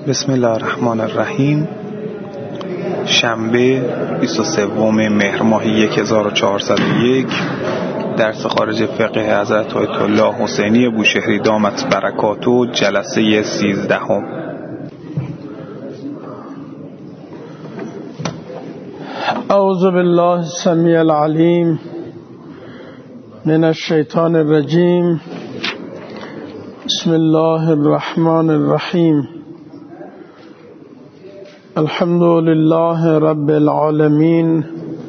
بسم الله الرحمن الرحیم. شنبه 23 مهر ماه 1401 درس خارج فقه حضرت آیت الله حسینی بوشهری دامت برکاته، جلسه 13. اعوذ بالله السمیع العلیم من الشیطان الرجیم. بسم الله الرحمن الرحیم. الحمد لله رب العالمین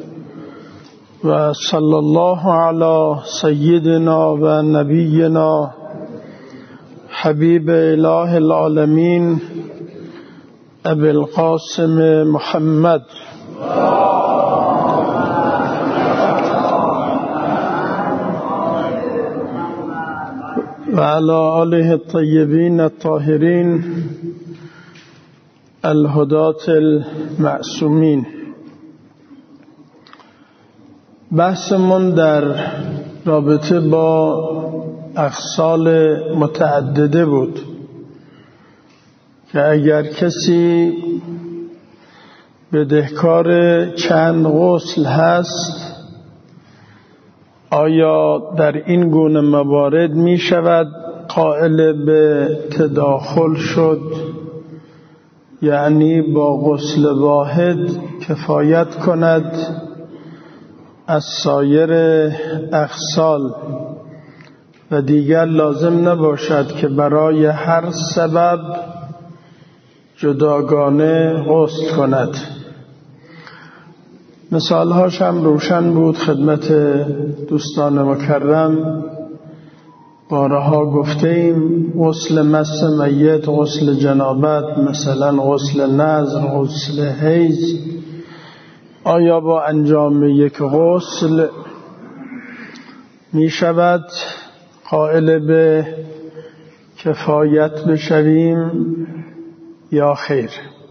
و صلی الله علی سیدنا و نبینا حبیب اله العالمین ابی القاسم محمد و علی آله الطیبین الطاهرین الهداة المعصومین. بحثمون در رابطه با اخصال متعدده بود که اگر کسی بدهکار چند غسل هست، آیا در این گونه موارد می شود قائل به تداخل شد، یعنی با غسل واحد کفایت کند از سایر اخصال و دیگر لازم نباشد که برای هر سبب جداگانه غسل کند؟ مثالهاش هم روشن بود خدمت دوستان مکرم. بارها گفته ایم غسل مس میت، غسل جنابت، مثلا غسل نذر، غسل حیض، آیا با انجام یک غسل می شود قائل به کفایت بشویم یا خیر؟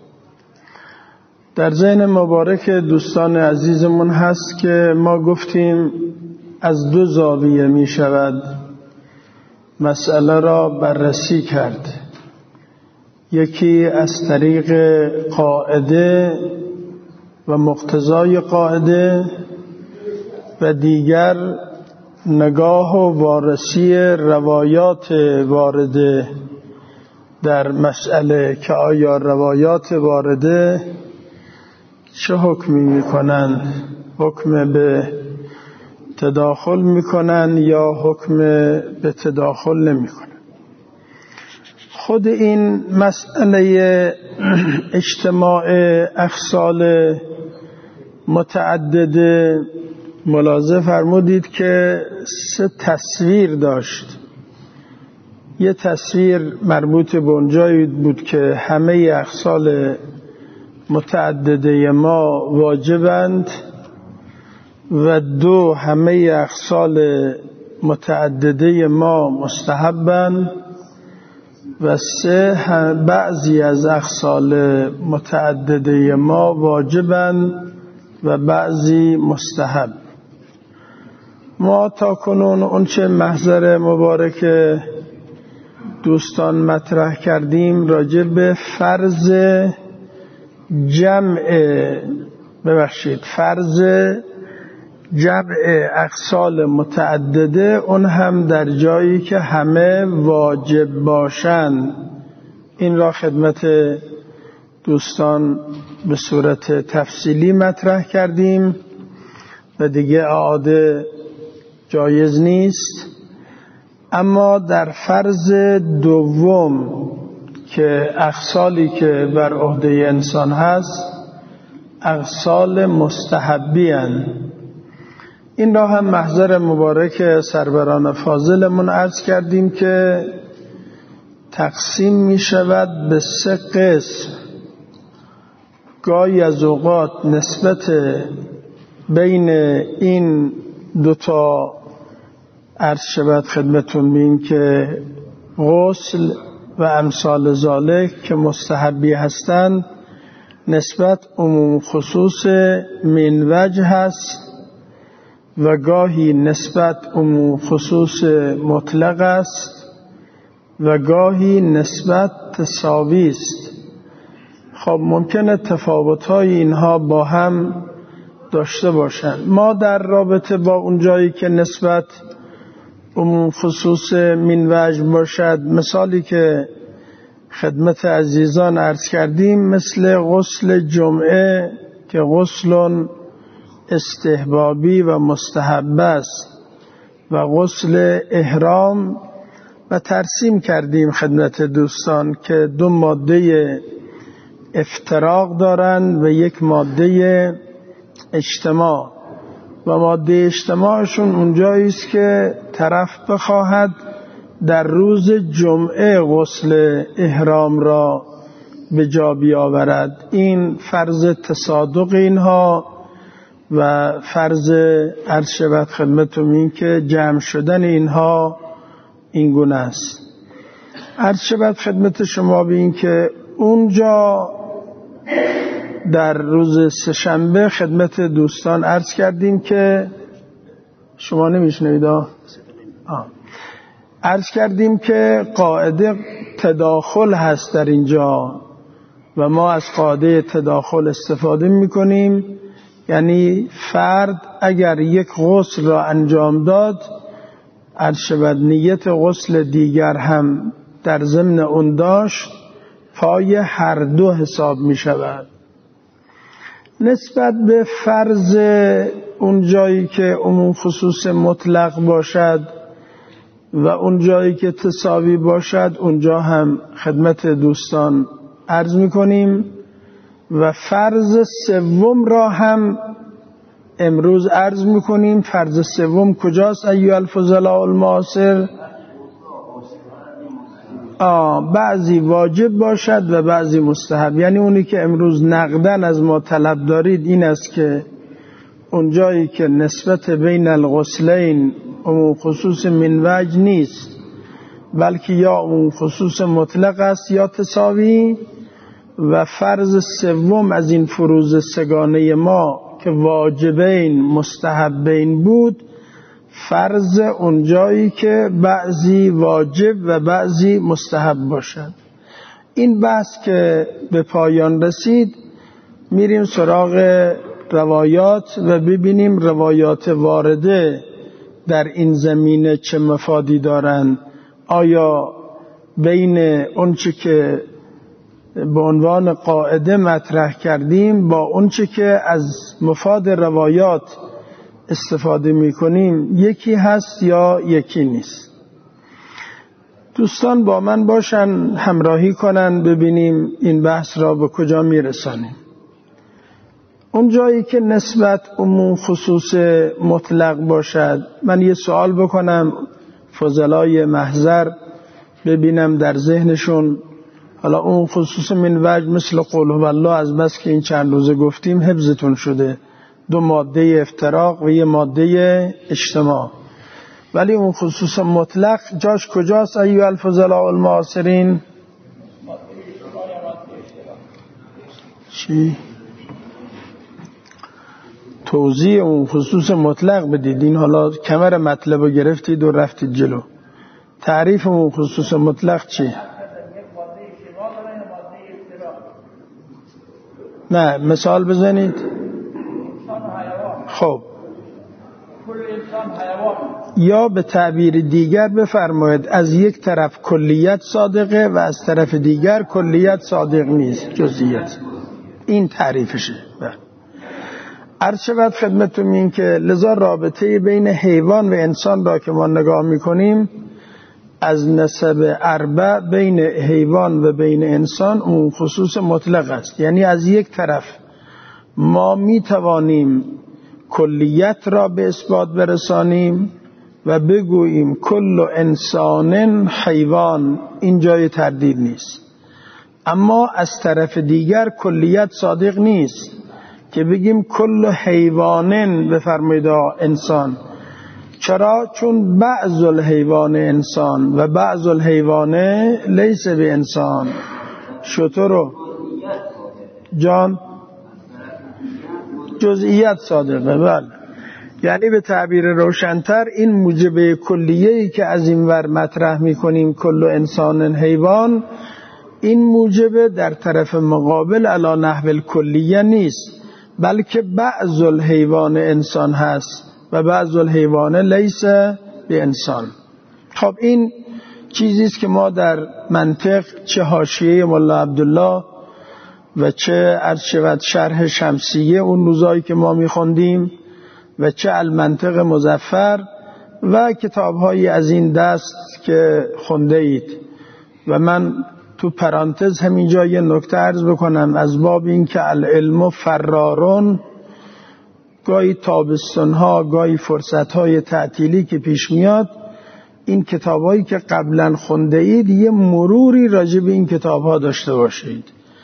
در ذهن مبارک دوستان عزیزمون هست که ما گفتیم از دو زاویه می شود مسئله را بررسی کرد. یکی از طریق قاعده و مقتضای قاعده و دیگر نگاه و وارسی روایات وارده در مسئله که آیا روایات وارده چه حکمی میکنن؟ حکم به تداخل میکنن یا حکم به تداخل نمیکنن؟ خود این مسئله اجتماع اخصال متعدده ملاحظه فرمودید که 3 تصویر داشت. یه تصویر مربوط به اونجایی بود که همه اخصال متعدده ما واجبند و 2 همه اخصال متعدده ما مستحبند و 3 بعضی از اخصال متعدده ما واجبند و بعضی مستحب. ما تا کنون اونچه محضر مبارک دوستان مطرح کردیم راجع به فرض جمع اخصال متعدده، اون هم در جایی که همه واجب باشند. این را خدمت دوستان به صورت تفصیلی مطرح کردیم و دیگه اعاده جایز نیست. اما در فرض دوم که اخصالی که بر عهده انسان هست اخصال مستحبی هستند، این را هم محضر مبارک سروران فاضلمون عرض کردیم که تقسیم می شود به 3 قسم. گاهی از اوقات نسبت بین این 2 تا عرض شود خدمتون بین که غسل و امثال ذالک که مستحبی هستند نسبت عموم خصوص من وجه هست و گاهی نسبت عموم خصوص مطلق است و گاهی نسبت تساوی است. خب ممکنه تفاوت‌های اینها با هم داشته باشن. ما در رابطه با اون جایی که نسبت عموم خصوص من وجه باشد، مثالی که خدمت عزیزان عرض کردیم مثل غسل جمعه که غسل استحبابی و مستحب است و غسل احرام، و ترسیم کردیم خدمت دوستان که دو ماده افتراق دارند و یک ماده اجتماع، و ماده اجتماعشون اونجایی است که طرف بخواهد در روز جمعه غسل احرام را به جا بیاورد. این فرض تصادق اینها و فرض عرض شود خدمتتون این که جمع شدن اینها این گونه است. عرض شود خدمت شما به این که اونجا در روز سه‌شنبه خدمت دوستان عرض کردیم که شما نمیشنوید عرض کردیم که قاعده تداخل هست در اینجا و ما از قاعده تداخل استفاده میکنیم. یعنی فرد اگر یک غسل را انجام داد، عرض شود نیت غسل دیگر هم در ضمن اون داشت، پای هر دو حساب می شود. نسبت به فرض اون جایی که عموم خصوص مطلق باشد و اون جایی که تساوی باشد، اونجا هم خدمت دوستان عرض می کنیم و فرض سوم را هم امروز عرض می کنیم. فرض سوم کجاست ایها الفضلاء المعاصر؟ بعضی واجب باشد و بعضی مستحب. یعنی اونی که امروز نقدن از ما طلب دارید این است که اونجایی که نسبت بین الغسلین عموم خصوص من وجه نیست، بلکه یا عموم خصوص مطلق است یا تساوی، و فرض سوم از این فروض سگانه ما که واجبین مستحبین بود، فرض اونجایی که بعضی واجب و بعضی مستحب باشد. این بحث که به پایان رسید، میریم سراغ روایات و ببینیم روایات وارده در این زمینه چه مفادی دارند. آیا بین اونچه که به عنوان قاعده مطرح کردیم با اونچه که از مفاد روایات استفاده میکنیم یکی هست یا یکی نیست؟ دوستان با من باشن، همراهی کنن، ببینیم این بحث را به کجا میرسانیم. اون جایی که نسبت عموم خصوص مطلق باشد، من یه سوال بکنم فضلای محضر، ببینم در ذهنشون حالا اون خصوص من وجه مثل قول هو الله از بس که این چند روزه گفتیم حفظتون شده، دو ماده افتراق و یه ماده اجتماع، ولی اون خصوص مطلق جاش کجاست ایها الفضلاء المعاصرین؟ چی؟ توضیح اون خصوص مطلق بدید. این حالا کمر مطلب رو گرفتید و رفتید جلو. تعریف اون خصوص مطلق چی؟ نه مثال بزنید. خب یا به تعبیر دیگر بفرمایید از یک طرف کلیت صادقه و از طرف دیگر کلیت صادق نیست، جزئیات. این تعریفشه. عرض شود خدمتتون این که لذا رابطه بین حیوان و انسان را که ما نگاه میکنیم از نسب اربع بین حیوان و بین انسان اون خصوص مطلق است. یعنی از یک طرف ما میتوانیم کلیت را به اثبات برسانیم و بگوییم کل انسان حیوان، این جای تردید نیست. اما از طرف دیگر کلیت صادق نیست که بگیم کل حیوانن بفرمایید انسان. چرا؟ چون بعض الحیوان انسان و بعض الحیوان لیس به انسان. شطور جان جزئیات صادقه. بله، یعنی به تعبیر روشن‌تر این موجب کلیه‌ای که از این ور مطرح می‌کنیم کل انسان حیوان، این موجب در طرف مقابل علی نحو الکلیه نیست، بلکه بعض الحیوان انسان هست و بعض الحیوان لیس به انسان. خب این چیزی است که ما در منطق چه حاشیه ملا عبدالله و چه عرض شود شرح شمسیه اون روزایی که ما میخوندیم و چه المنطق مظفر و کتاب‌هایی از این دست که خونده اید. و من تو پرانتز همینجا یه نکته عرض بکنم از باب این که العلم فرارون، گاهی تابستان‌ها گاهی فرصت‌های تعطیلی که پیش میاد، این کتاب‌هایی که قبلا خونده اید یه مروری راجع به این کتاب‌ها داشته باشید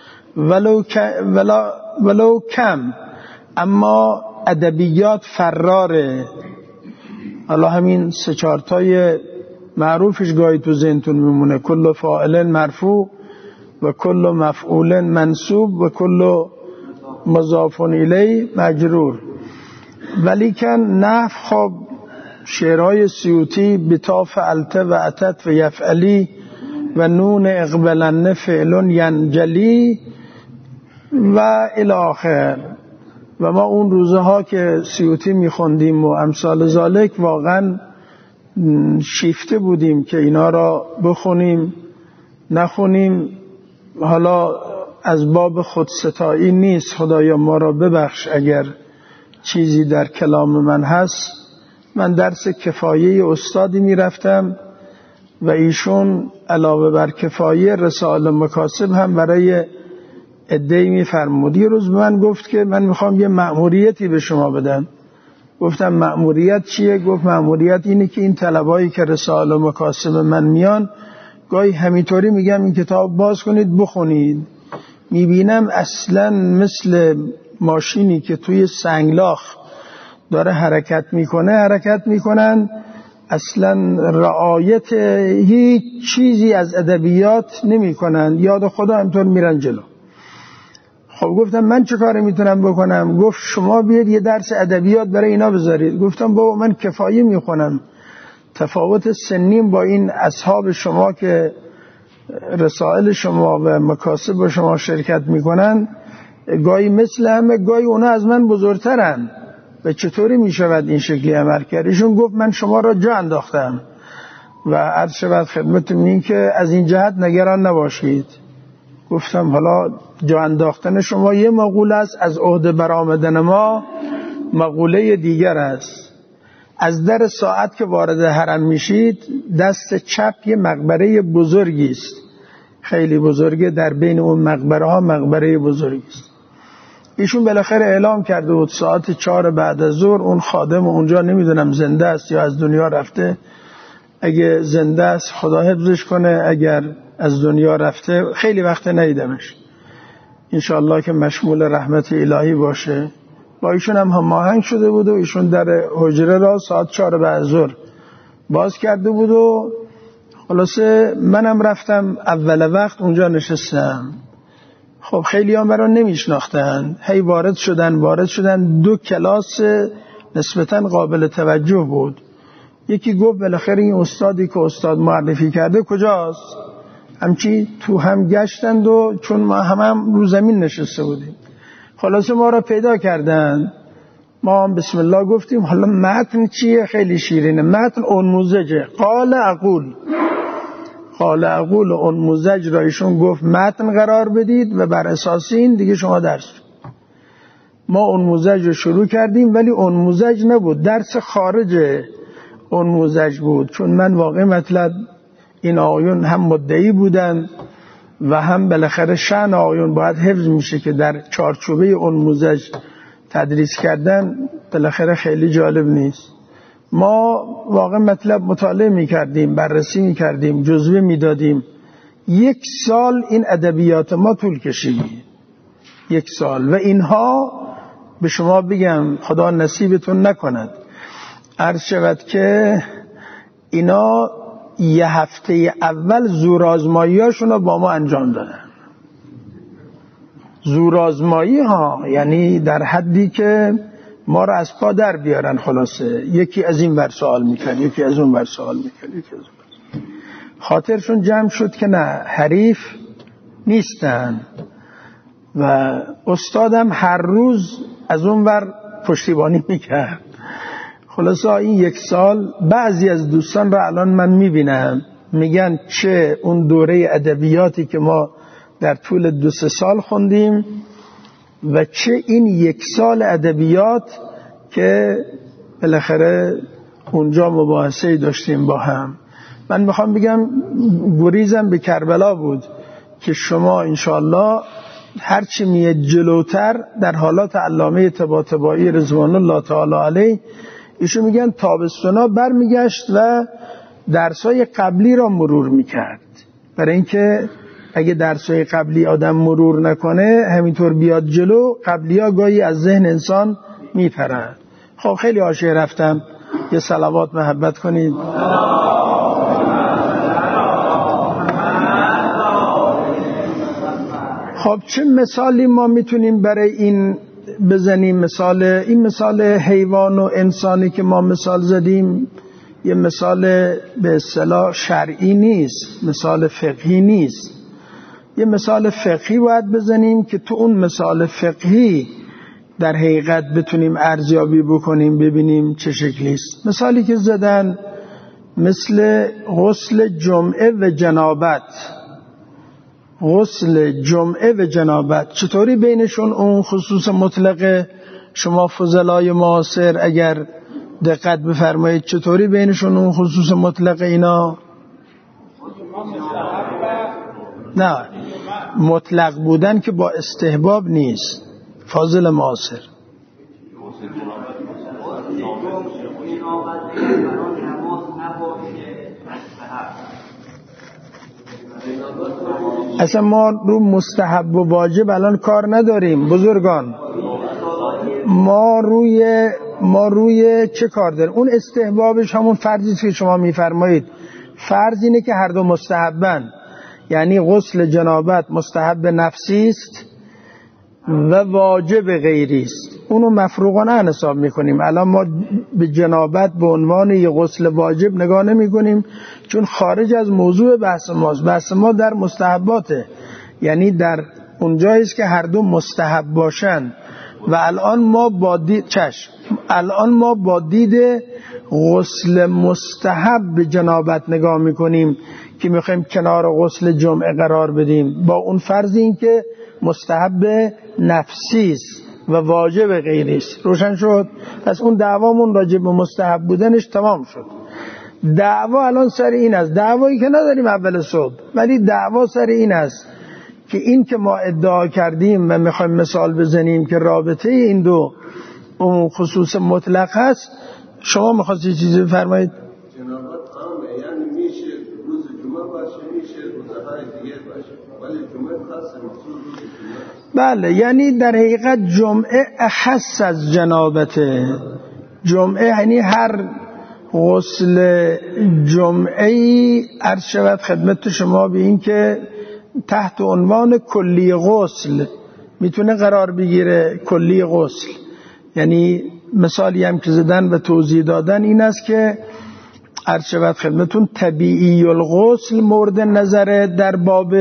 ولو کم، اما ادبیات فراره. حالا همین 3-4 تای معروفش گاهی تو ذهنتون میمونه، کل فاعل مرفوع و کل مفعول منصوب و کل مضاف الیه مجرور. ولیکن نحو خب شعرهای سیوطی بتا فعلت و اتت و یفعلی و نون اقبلن فعلون ینجلی و الی آخر. و ما اون روزها که سیوطی میخوندیم و امثال ذالک واقعا شیفته بودیم که اینا را بخونیم نخونیم. حالا از باب خودستایی نیست، خدایا ما را ببخش اگر چیزی در کلام من هست. من درس کفایه استادی میرفتم و ایشون علاوه بر کفایه رسائل مکاسب هم برای عده‌ای میفرمود. یه روز به من گفت که من میخوام یه مأموریتی به شما بدم. گفتم مأموریت چیه؟ گفت مأموریت اینه که این طلبایی که رسائل مکاسب من میان گاهی همینطوری میگم این کتاب باز کنید بخونید، میبینم اصلا مثل ماشینی که توی سنگلاخ داره حرکت میکنن، اصلا رعایت هیچ چیزی از ادبیات نمیکنن، یاد خدا همطور میرن جلو. خب گفتم من چه کاری میتونم بکنم؟ گفت شما بیاید یه درس ادبیات برای اینا بذارید. گفتم بابا من کفایه میخونم، تفاوت سنیم با این اصحاب شما که رسائل شما و مکاسب با شما شرکت میکنن گاهی مثل همه، گاهی اونا از من بزرگترن و چطوری میشود این شکلی عمل کرد؟ ایشون گفت من شما را جا انداختم و عرض شود خدمتتون این که از این جهت نگران نباشید. گفتم حالا جا انداختن شما یه مقوله است، از عهده برآمدن ما مقوله دیگر است. از در ساعت که وارد حرم میشید دست چپ یه مقبره بزرگی است، خیلی بزرگه، در بین اون مقبره ها مقبره بزرگی است. ایشون بالاخره اعلام کرده بود ساعت 4 بعد از ظهر اون خادم اونجا نمیدونم زنده است یا از دنیا رفته، اگه زنده است خدا حفظش کنه، اگر از دنیا رفته خیلی وقت ندیدمش، انشاءالله که مشمول رحمت الهی باشه. با ایشون هم هماهنگ شده بود و ایشون در حجره را ساعت 4 بعد از ظهر باز کرده بود و خلاصه منم رفتم اول وقت اونجا نشستم. خب خیلی هم برای نمیشناختن، هی وارد شدن 2 کلاس نسبتاً قابل توجه بود. یکی گفت بالاخره این استادی که استاد معرفی کرده کجاست؟ همچی تو هم گشتند و چون ما هم رو زمین نشسته بودیم خلاصه ما را پیدا کردن. ما هم بسم الله گفتیم. حالا متن چیه؟ خیلی شیرینه. متن انموزجه. قال اقول انموزج را ایشون گفت متن قرار بدید و بر اساس این دیگه شما درس. ما انموزج رو شروع کردیم ولی انموزج نبود، درس خارج انموزج بود، چون من واقع مطلب این آیون هم مدعی بودن و هم بالاخره شأن آیون باید حفظ میشه که در چارچوبه انموزج تدریس کردن بالاخره خیلی جالب نیست. ما واقع مطلب مطالعه میکردیم، بررسی میکردیم، جزوه میدادیم. 1 سال این ادبیات ما طول کشید، 1 سال. و اینها به شما بگم خدا نصیبتون نکند، عرض شود که اینا 1 هفته اول زورآزمایی‌هاشون رو با ما انجام دادن. زورآزمایی ها یعنی در حدی که ما را از پا در بیارن. خلاصه یکی از این ور سوال میکرد، یکی از اون ور سوال میکرد، خاطرشون جمع شد که نه، حریف نیستن و استادم هر روز از اون ور پشتیبانی میکرد. خلاصه این 1 سال بعضی از دوستان را الان من میبینم میگن چه اون دوره ادبیاتی که ما در طول 2-3 سال خوندیم و چه این 1 سال ادبیات که بالاخره اونجا مباحثه داشتیم با هم. من میخوام بگم گریزم به کربلا بود که شما انشاءالله هرچی میاد جلوتر در حالات علامه طباطبایی رضوان الله تعالی علیه ایشون میگن تابستونا برمیگشت و درسای قبلی را مرور میکرد، برای اینکه اگه درسای قبلی آدم مرور نکنه همینطور بیاد جلو قبلی ها گاهی از ذهن انسان میپرن. خب خیلی حاشیه رفتم، یه صلوات محبت کنید. خب چه مثالی ما میتونیم برای این بزنیم؟ این مثال حیوان و انسانی که ما مثال زدیم یه مثال به اصطلاح شرعی نیست، مثال فقهی نیست. یه مثال فقهی باید بزنیم که تو اون مثال فقهی در حقیقت بتونیم ارزیابی بکنیم ببینیم چه شکلی است. مثالی که زدن مثل غسل جمعه و جنابت. غسل جمعه و جنابت چطوری بینشون اون خصوص مطلقه؟ شما فضلای معاصر اگر دقت بفرمایید چطوری بینشون اون خصوص مطلقه اینا؟ نه، مطلق بودن که با استحباب نیست. فاضل معاصر اصلا ما رو مستحب و واجب الان کار نداریم بزرگان. ما روی چه کار داریم؟ اون استحبابش همون فرضی که شما میفرمایید. فرض اینه که هر دو مستحبن، یعنی غسل جنابت مستحب نفسی است و واجب غیری است. اونو مفروغانه حساب میکنیم. الان ما به جنابت به عنوان یه غسل واجب نگاه نمی کنیم چون خارج از موضوع بحث ماست. بحث ما در مستحباته، یعنی در اونجایی است که هر دو مستحب باشن. و الان ما با دید غسل مستحب به جنابت نگاه میکنیم که میخوایم کنار غسل جمعه قرار بدیم، با اون فرض این که مستحب نفسی است و واجب غیری است. روشن شد؟ پس اون دعوامون راجع به مستحب بودنش تمام شد. دعوا الان سر این است، دعوایی که نداریم اول صبح، ولی دعوا سر این است که این که ما ادعا کردیم و میخوایم مثال بزنیم که رابطه این دو اون خصوص مطلق هست. شما میخواستی چیزی بفرمایید؟ جنابت عامه، یعنی میشه روز جمعه باشه، میشه روزهای دیگه باشه، ولی جمعه خاصه مخصوص روز جمعه. بله، یعنی در حقیقت جمعه اخص از جنابته. جمعه یعنی هر غسل جمعه‌ای عرض شود خدمت شما به این که تحت عنوان کلی غسل میتونه قرار بگیره. کلی غسل یعنی مثالی هم که زدن و توضیح دادن این است که عرض شود خدمتون طبیعی الغسل مورد نظره در باب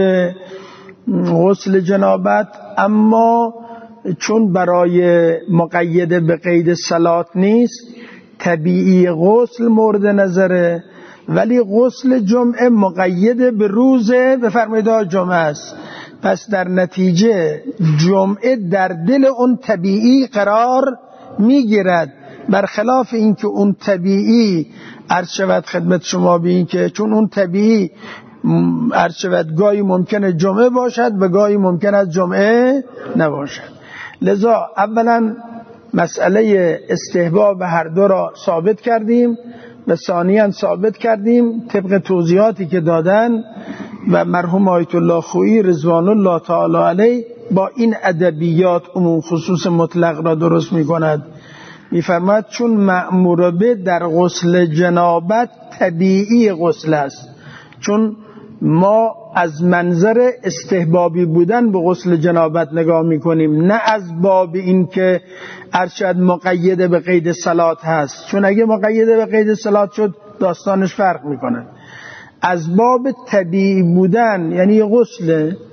غسل جنابت، اما چون برای مقید به قید صلات نیست طبیعی غسل مورد نظره، ولی غسل جمعه مقید به روز بفرمایید جمعه است. پس در نتیجه جمعه در دل اون طبیعی قرار میگیرد، برخلاف این که اون طبیعی عرض شود خدمت شما به این که چون اون طبیعی عرض شود گاهی ممکنه جمعه باشد و گاهی ممکن است جمعه نباشد. لذا اولا مسئله استحباب هر دو را ثابت کردیم و ثانیاً ثابت کردیم طبق توضیحاتی که دادن و مرحوم آیت الله خویی رضوان الله تعالی علیه با این ادبیات عموم خصوص مطلق را درست می‌کند. می‌فرماید چون مأمور به در غسل جنابت طبیعی غسل است، چون ما از منظر استحبابی بودن به غسل جنابت نگاه میکنیم، نه از باب این که ارشد مقید به قید صلات هست، چون اگه مقید به قید صلات شد داستانش فرق میکنه. از باب طبیعی بودن یعنی غسل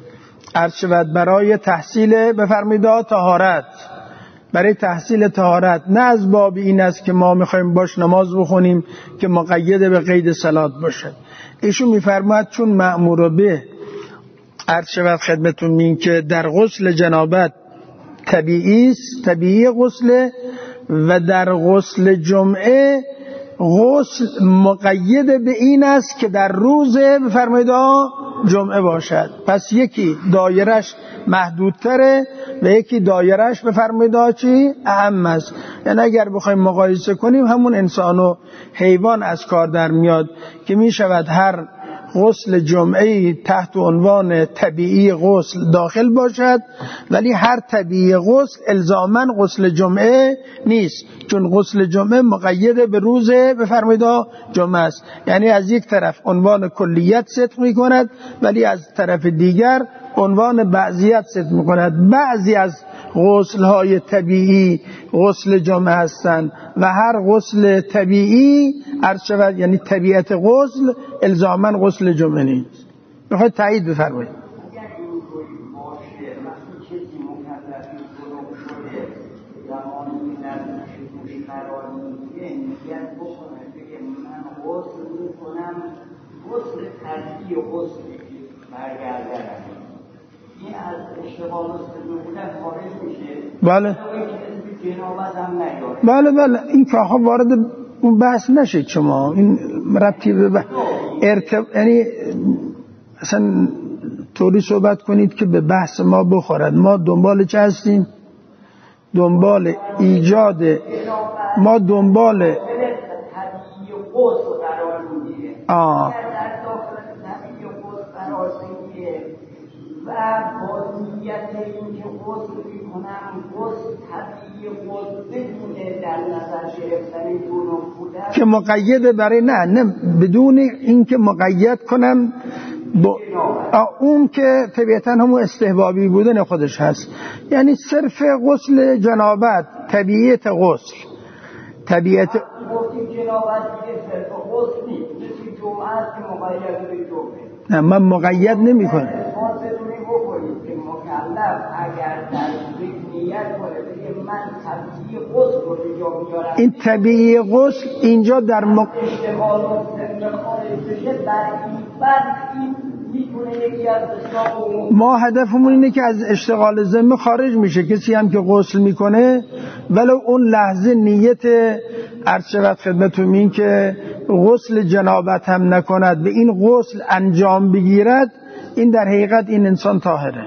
عرض شود برای تحصیل بفرمایید طهارت، برای تحصیل طهارت، نه از باب این است که ما میخوایم باش نماز بخونیم که مقید به قید صلات باشه. ایشون میفرماید چون مأمور به عرض شود خدمتون این که در غسل جنابت طبیعی است، طبیعی غسل، و در غسل جمعه غسل مقید به این است که در روز بفرمایید جمعه باشد. پس یکی دایرش محدودتره و یکی دایرش بفرمایید چی؟ اهم است. یعنی اگر بخوایم مقایسه کنیم همون انسان و حیوان از کار در میاد که می شود هر غسل جمعه تحت عنوان طبیعی غسل داخل باشد، ولی هر طبیعی غسل الزاماً غسل جمعه نیست، چون غسل جمعه مقید به روز بفرمایید جمعه است. یعنی از یک طرف عنوان کلیت صدق می کند ولی از طرف دیگر عنوان بعضیت صدق می کند. بعضی از غسل های طبیعی غسل جمعه هستند و هر غسل طبیعی عرض شود یعنی طبیعت غسل الزاماً غسل جمعه نیست. میخواید تایید بفرمایید. اگر اینطوری باشه مثلا کسی مکلفی گناه شده زمانی نزدش روش قرار میگیره نیت بکنه بگه من غسل میکنم غسل طبیعی غسل برگردنم، این از اشتغال استدلال بودن خارج میشه. بله بله این که آقا وارد اون بحث نشید شما، این ربطی به یعنی اصلا طوری صحبت کنید که به بحث ما بخورد. ما دنبال چه هستیم؟ دنبال ایجاد، ما دنبال طبیعی غسل قرار میگیره. در داخل طبیعی غسل قرار میگیره و با نیت این که غسل میکنم غسل طبیعی غسل بدونه در نظر گرفتن جنوب بودن که مقید برای نه بدون این که مقید کنم اون که طبیعتا همون استحبابی بودن خودش هست. یعنی صرف غسل جنابت طبیعت غسل طبیعت گفتیم جنابت دیگه صرف غسل نیست، مثل جمعه است که مقید به جمعه. نه من مقید نمی کنم. که مکلف اگر در نیت کنه بگه من طبیعی غسل رو بجا میارم، این طبیعی غسل اینجا در اشتغال و سن خارج بشه بعد این میتونه یکی از اسباب ما هدفمون اینه که از اشتغال ذمه خارج میشه. کسی هم که غسل میکنه ولو اون لحظه نیت عرض شود خدمتتون این که غسل جنابت هم نکند به این غسل انجام بگیرد، این در حقیقت این انسان طاهره.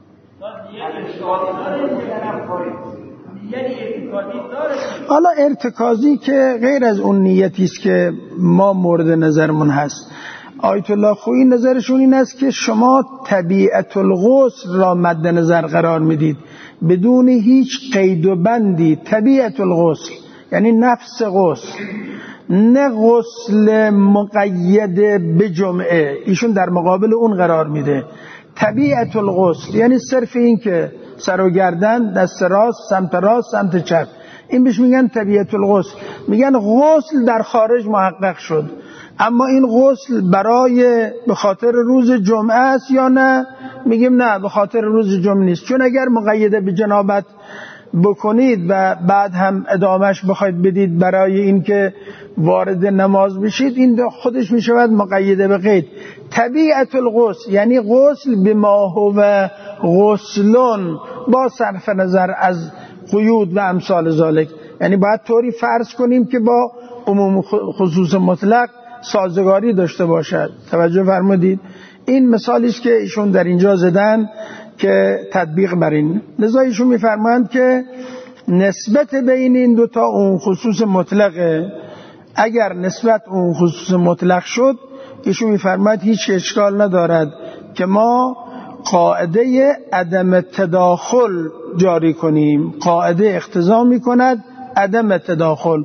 حالا ارتکازی که غیر از اون نیتی است که ما مورد نظرمون هست. آیت الله خویی نظرشون این است که شما طبیعت الغسل را مد نظر قرار میدید بدون هیچ قید و بندی. طبیعت الغسل یعنی نفس غسل، نه غسل مقید به جمعه. ایشون در مقابل اون قرار میده. طبیعت الغسل یعنی صرف این که سر و گردن دست راست سمت چپ، این بهش میگن طبیعت الغسل. میگن غسل در خارج محقق شد، اما این غسل برای به خاطر روز جمعه است یا نه؟ میگیم نه، به خاطر روز جمعه نیست. چون اگر مقید به جنابت بکنید و بعد هم ادامهش بخواید بدید برای اینکه وارد نماز بشید، این خودش میشود مقید به قید. طبیعت الغسل یعنی غسل بما هو غسلون با صرف نظر از قیود و امثال ذالک. یعنی باید طوری فرض کنیم که با عموم خصوص مطلق سازگاری داشته باشد. توجه فرمودید؟ این مثالی است که ایشون در اینجا زدن که تطبیق بر این. لذا ایشون میفرمایند که نسبت بین این دوتا اون خصوص مطلقه. اگر نسبت اون خصوص مطلق شد، ایشون میفرماید هیچ اشکال ندارد که ما قاعده عدم تداخل جاری کنیم. قاعده اقتضا میکند عدم تداخل.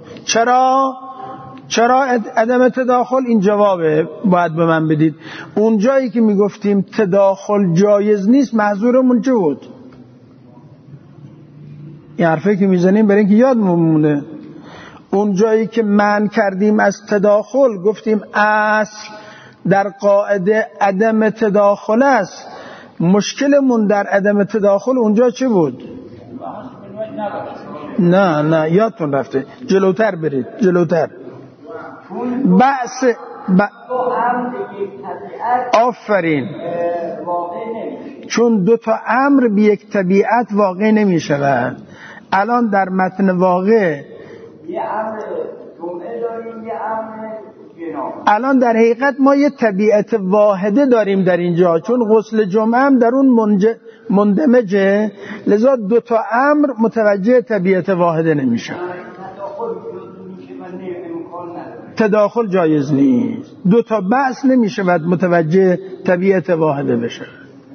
چرا عدم تداخل؟ این جوابه باید به من بدید. اون جایی که میگفتیم تداخل جایز نیست محظورمون چه بود؟ این حرفه که میزنیم برای اینکه یادمون مونه. اون جایی که منع کردیم از تداخل گفتیم اصل در قاعده عدم تداخل است، مشکلمون در عدم تداخل اونجا چه بود؟ نه یادتون رفته، جلوتر برید، جلوتر. آفرین. چون دو تا امر به یک طبیعت واقع نمی شود. الان در متن واقع یه امر جمعه داریم، یه امر جناب. الان در حقیقت ما یه طبیعت واحده داریم در اینجا، چون غسل جمعه هم در اون مندمجه، لذا دو تا امر متوجه طبیعت واحده نمیشه. تداخل جایز نیست. دو تا بحث نمیشه بعد متوجه طبیعت واحده بشه.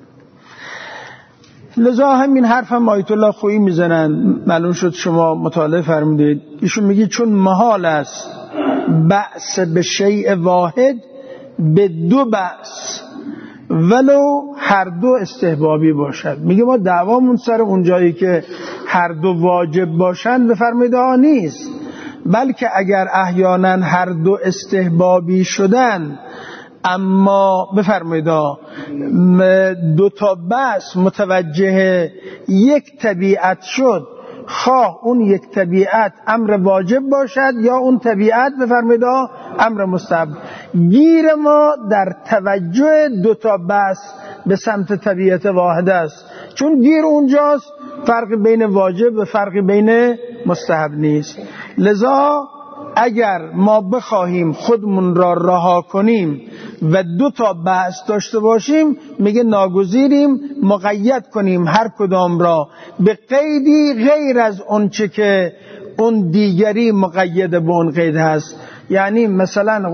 لذا همین حرف هم آیت الله خویی میزنن، معلوم شد شما مطالعه فرمودید. ایشون میگه چون محال است بحث به شیء واحد به دو بحث ولو هر دو استحبابی باشد. میگه ما دعوامون سر اون جایی که هر دو واجب باشن بفرمایید نیست، بلکه اگر احیانا هر دو استحبابی شدن اما بفرمایید دو تا بحث متوجه یک طبیعت شد، خواه اون یک طبیعت امر واجب باشد یا اون طبیعت بفرمایید امر مستحب. گیر ما در توجه دو تا بحث به سمت طبیعت واحد است، چون گیر اونجاست، فرق بین واجب و فرق بین مستحب نیست. لذا اگر ما بخواهیم خودمون را رها کنیم و دو تا بحث داشته باشیم، میگه ناگزیریم مقید کنیم هر کدام را به قیدی غیر از اون چه که اون دیگری مقید به اون قید هست. یعنی مثلا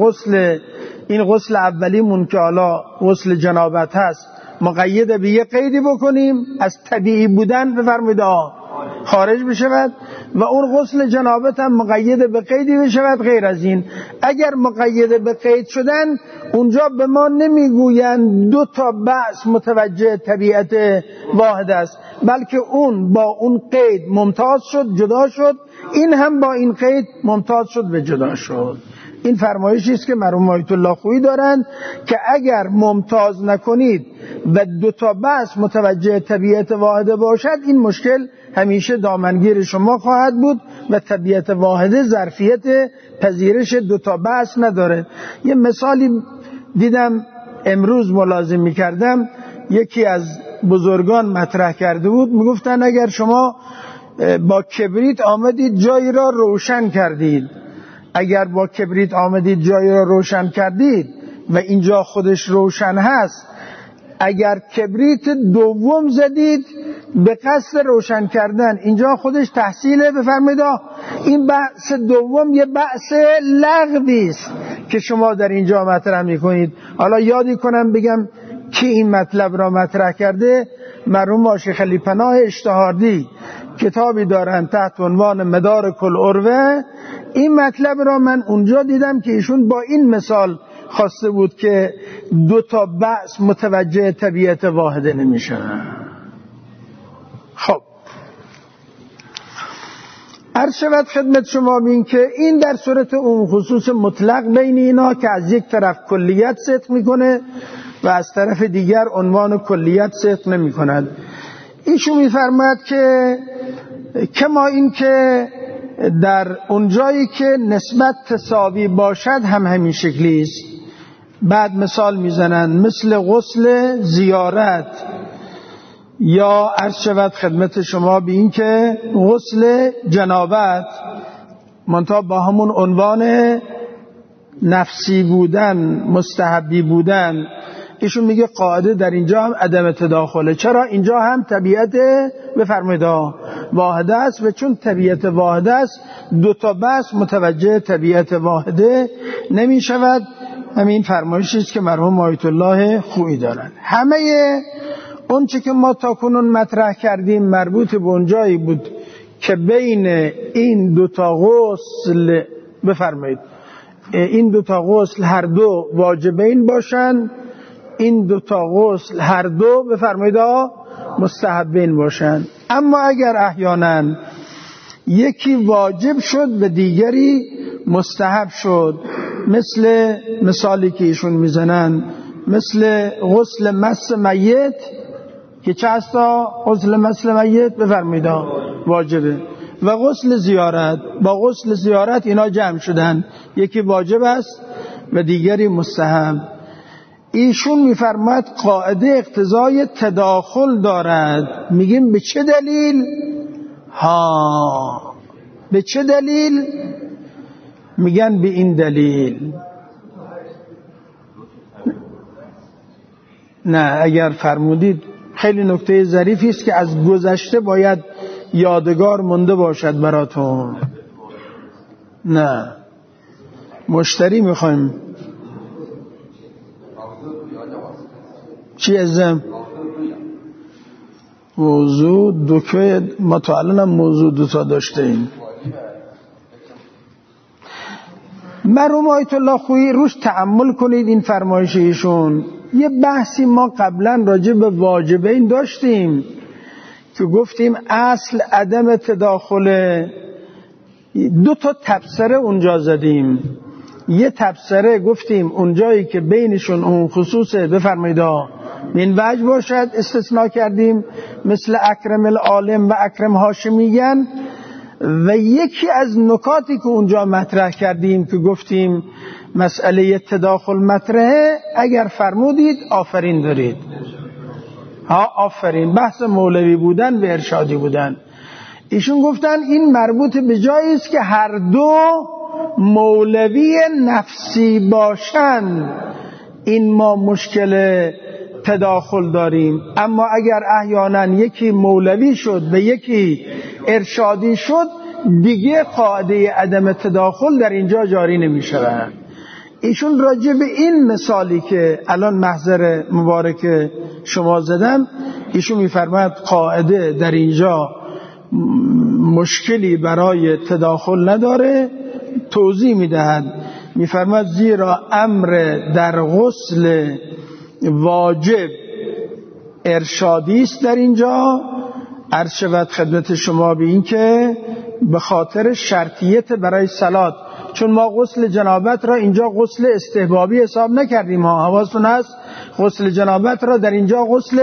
این غسل اولیمون که حالا غسل جنابت هست مقید به یه قیدی بکنیم، از طبیعی بودن بفرمایید خارج بشود، و اون غسل جنابت هم مقید به قیدی بشود غیر از این. اگر مقید به قید شدن اونجا به ما نمیگویند دو تا بحث متوجه طبیعت واحد است، بلکه اون با اون قید ممتاز شد جدا شد، این هم با این قید ممتاز شد و جدا شد. این فرمایشی است که مرحوم آیت الله خویی دارند که اگر ممتاز نکنید و دو تا بحث متوجه طبیعت واحده باشد، این مشکل همیشه دامنگیر شما خواهد بود و طبیعت واحده ظرفیت پذیرش دو تا بحث نداره. یه مثالی دیدم امروز ملازم می‌کردم، یکی از بزرگان مطرح کرده بود، میگفتن اگر شما با کبریت آمدید جایی را روشن کردید، اگر با کبریت آمدید جایی را روشن کردید و اینجا خودش روشن هست، اگر کبریت دوم زدید به قصد روشن کردن، اینجا خودش تحصیله بفرمایید. این بحث دوم یه بحث لغوی است که شما در اینجا مطرح میکنید. حالا یادی کنم بگم کی این مطلب را مطرح کرده. مرحوم شیخ علی پناه اشتهاردی کتابی دارن تحت عنوان مدار کل عروه. این مطلب را من اونجا دیدم که ایشون با این مثال خواسته بود که دو تا بحث متوجه طبیعت واحده نمیشن. خب عرض شود خدمت شما بین که این در صورت اون خصوص مطلق بین اینا که از یک طرف کلیت صدق میکنه و از طرف دیگر عنوان کلیت صدق نمی کند. ایشون میفرماید که کما این که در اونجایی که نسبت تساوی باشد هم همین شکلی است. بعد مثال میزنن مثل غسل زیارت یا عرض شود خدمت شما به این که غسل جنابت منتها با همون عنوان نفسی بودن مستحبی بودن. ایشون میگه قاعده در اینجا هم عدم تداخله. چرا؟ اینجا هم طبیعت بفرمایید واحده است و چون طبیعت واحده است دو تا بحث متوجه طبیعت واحده نمی شود. همین فرمایشی است که مرحوم آیت الله خویی دارن. همه اون چه که ما تا کنون مطرح کردیم مربوط به اونجایی بود که بین این دو تا غسل بفرمایید این دو تا غسل هر دو واجبین باشن، این دو تا غسل هر دو بفرمایید مستحبین باشن. اما اگر احیانا یکی واجب شد و دیگری مستحب شد، مثل مثالی که ایشون میزنن مثل غسل مس میت که چه هستا؟ غسل مثل میت بفرمایید واجبه و غسل زیارت. با غسل زیارت اینا جمع شدن، یکی واجب است و دیگری مستحب. ایشون میفرماید قاعده اقتضای تداخل دارد. میگیم به چه دلیل؟ به چه دلیل؟ میگن به این دلیل. نه اگر فرمودید خیلی نکته ظریفی است که از گذشته باید یادگار مونده باشد براتون. نه مشتری میخوایم. چی ازم؟ موضوع دکه ما تا الان موضوع دوتا داشته ایم. مرحوم آیت الله خویی روش تأمل کنید این فرمایش ایشون. یه بحثی ما قبلا راجع به واجبین داشتیم که گفتیم اصل عدم تداخله. دو تا تبصره اونجا زدیم. یه تبصره گفتیم اونجایی که بینشون اون خصوصه بفرمایید من وجه باشد استثناء کردیم، مثل اکرم العالم و اکرم هاشمیین. و یکی از نکاتی که اونجا مطرح کردیم که گفتیم مسئله تداخل مطرحه، اگر فرمودید آفرین دارید. آفرین. بحث مولوی بودن و ارشادی بودن. ایشون گفتن این مربوط به جایی است که هر دو مولوی نفسی باشن، این ما مشکل تداخل داریم. اما اگر احیانا یکی مولوی شد و یکی ارشادی شد، دیگه قاعده عدم تداخل در اینجا جاری نمی شود. ایشون راجع به این مثالی که الان محضر مبارک شما زدم، ایشون میفرماید قاعده در اینجا مشکلی برای تداخل نداره. توضیح میدهد، میفرماید زیرا امر در غسل واجب ارشادی است در اینجا. عرض شود خدمت شما به این که به خاطر شرطیت برای صلات، چون ما غسل جنابت را اینجا غسل استحبابی حساب نکردیم حواستون هست. غسل جنابت را در اینجا غسل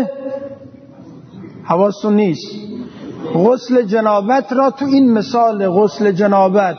حواستون نیست. غسل جنابت را تو این مثال غسل جنابت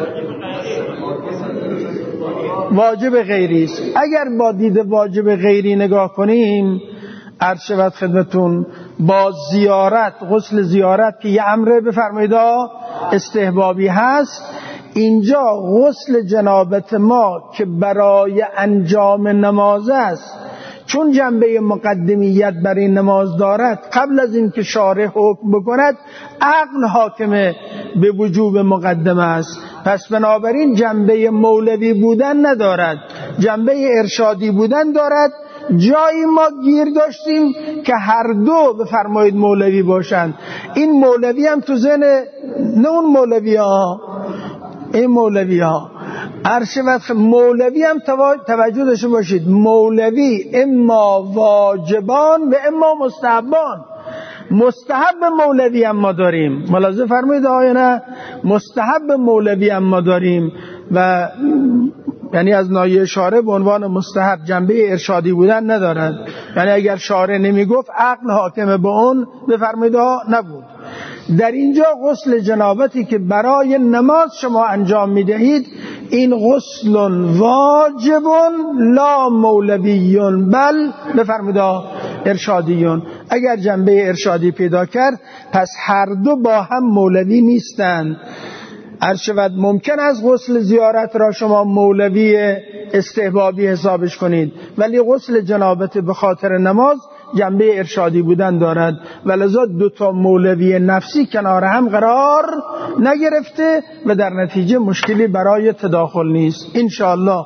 واجب غیری است. اگر با دید واجب غیری نگاه کنیم، عرض شود خدمتون با زیارت، غسل زیارت که یه امر بفرمایید استحبابی هست، اینجا غسل جنابت ما که برای انجام نماز است، چون جنبه مقدمیت برای نماز دارد، قبل از این که شارع حکم بکند عقل حاکم به وجوب مقدمه است. پس بنابراین جنبه مولوی بودن ندارد، جنبه ارشادی بودن دارد. جایی ما گیر داشتیم که هر دو بفرمایید مولوی باشند. این مولوی هم تو ذهن نه اون مولوی ها، این مولوی ها عرشبت مولوی هم توجه داشته باشید. مولوی اما واجبان و اما مستحبان. مستحب مولوی هم ما داریم، ملاحظه فرمایید نه؟ مستحب مولوی هم ما داریم و یعنی از ناحیه شارع به عنوان مستحب جنبه ارشادی بودن ندارد. یعنی اگر شارع نمی گفت عقل حاکم به اون بفرمایید نبود. در اینجا غسل جنابتی که برای نماز شما انجام می دهید، این غسل واجب لا مولویون بل بفرمایید ارشادیون. اگر جنبه ارشادی پیدا کرد، پس هر دو با هم مولوی نیستند. عرشبت ممکن است غسل زیارت را شما مولوی استحبابی حسابش کنید، ولی غسل جنابت به خاطر نماز جنبه ارشادی بودن دارد و لذا دوتا مولوی نفسی کنار هم قرار نگرفته و در نتیجه مشکلی برای تداخل نیست انشاءالله.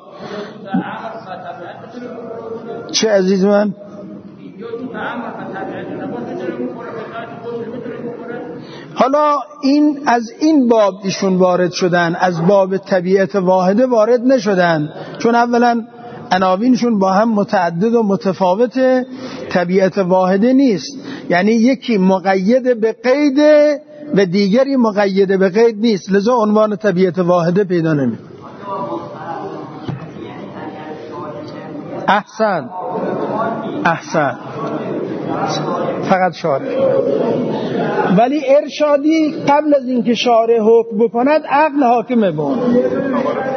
چه عزیز من؟ حالا این از این باب ایشون وارد شدن، از باب طبیعت واحده وارد نشدن، چون اولا عناوینشون با هم متعدد و متفاوته. طبیعت واحده نیست، یعنی یکی مقید به قید و دیگری مقید به قید نیست، لذا عنوان طبیعت واحده پیدا نمی. احسن فقط شارع. ولی ارشادی قبل از اینکه شارع حکم بکند عقل حاکمه به اون.